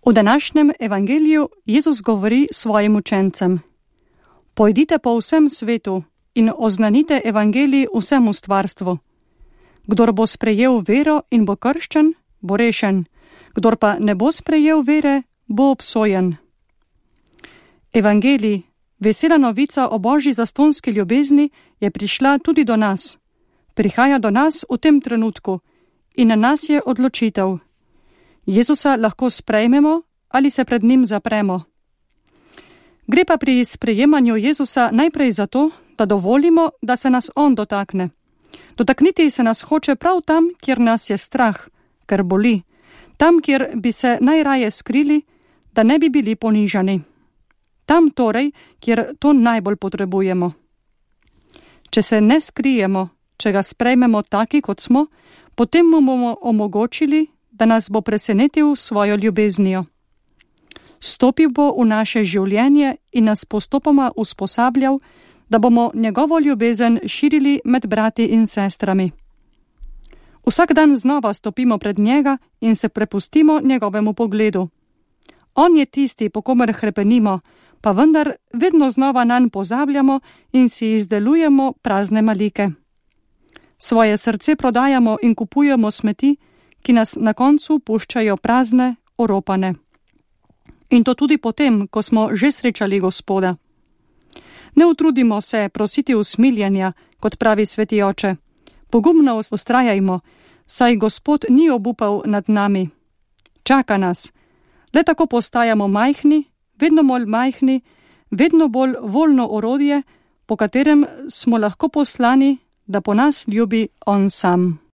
V današnjem evangeliju Jezus govori svojim učencem: Pojdite po vsem svetu in oznanite evangelij vsemu stvarstvu. Kdor bo sprejel vero in bo krščen, bo rešen, kdor pa ne bo sprejel vere, bo obsojen. Evangelij, vesela novica o Božji zastonski ljubezni, je prišla tudi do nas. Prihaja do nas v tem trenutku in na nas je odločitev. Jezusa lahko sprejmemo ali se pred njim zapremo. Gre pa pri sprejemanju Jezusa najprej zato, da dovolimo, da se nas on dotakne. Dotakniti se nas hoče prav tam, kjer nas je strah, ker boli, tam, kjer bi se najraje skrili, da ne bi bili ponižani. Tam torej, kjer to najbolj potrebujemo. Če se ne skrijemo, če ga sprejmemo taki, kot smo, potem mu bomo omogočili, da nas bo presenetil svojo ljubeznijo. Stopil bo v naše življenje in nas postopoma usposabljal, da bomo njegovo ljubezen širili med brati in sestrami. Vsak dan znova stopimo pred njega in se prepustimo njegovemu pogledu. On je tisti, po komer hrepenimo, pa vendar vedno znova nanj pozabljamo in si izdelujemo prazne malike. Svoje srce prodajamo in kupujemo smeti, ki nas na koncu puščajo prazne, oropane. In to tudi potem, ko smo že srečali Gospoda. Ne utrudimo se prositi usmiljenja, kot pravi sveti oče. Pogumno vztrajajmo, saj Gospod ni obupal nad nami. Čaka nas. Le tako postajamo majhni, vedno bolj majhni, vedno bolj voljno orodje, po katerem smo lahko poslani, da po nas ljubi on sam.